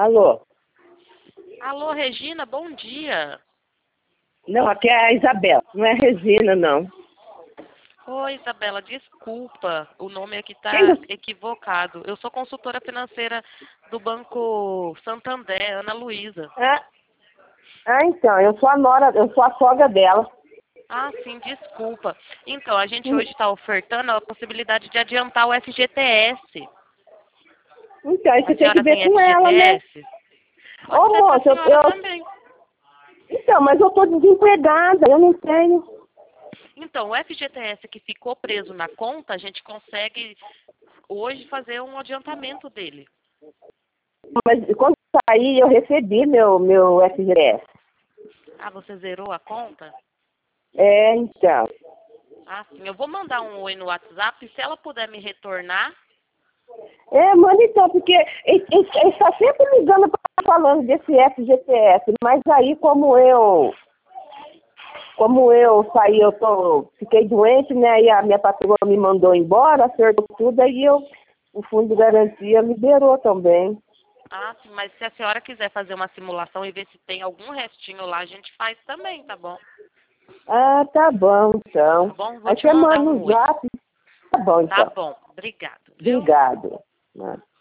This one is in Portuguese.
Alô? Alô, Regina, bom dia. Não, aqui é a Isabela, não é a Regina, não. Oi, Isabela, desculpa, o nome aqui está Quem você... equivocado. Eu sou consultora financeira do Banco Santander, Ana Luísa. Então, eu sou a nora, eu sou a sogra dela. Ah, sim, desculpa. Então, a gente hoje está ofertando a possibilidade de adiantar o FGTS. Então, aí A você tem que senhora ver tem com ela, né? FGTS? Ô, Pode ser para a moça, senhora também. Então, mas eu tô desempregada, eu não tenho. Então, o FGTS que ficou preso na conta, a gente consegue hoje fazer um adiantamento dele. Mas quando saí, eu recebi meu FGTS. Ah, você zerou a conta? Então. Ah, sim. Eu vou mandar um oi no WhatsApp. Se ela puder me retornar. Mano, então, porque ele está sempre me ligando falando desse FGTS, mas aí como eu saí, fiquei doente, né? Aí a minha patroa me mandou embora, acertou tudo, aí o fundo de garantia liberou também. Ah, sim, mas se a senhora quiser fazer uma simulação e ver se tem algum restinho lá, a gente faz também, tá bom? Ah, tá bom, então. Tá bom? Vou Aí te você mandar manda um um oi. zap. Tá bom, Tá então. bom. Obrigado, viu? Obrigado.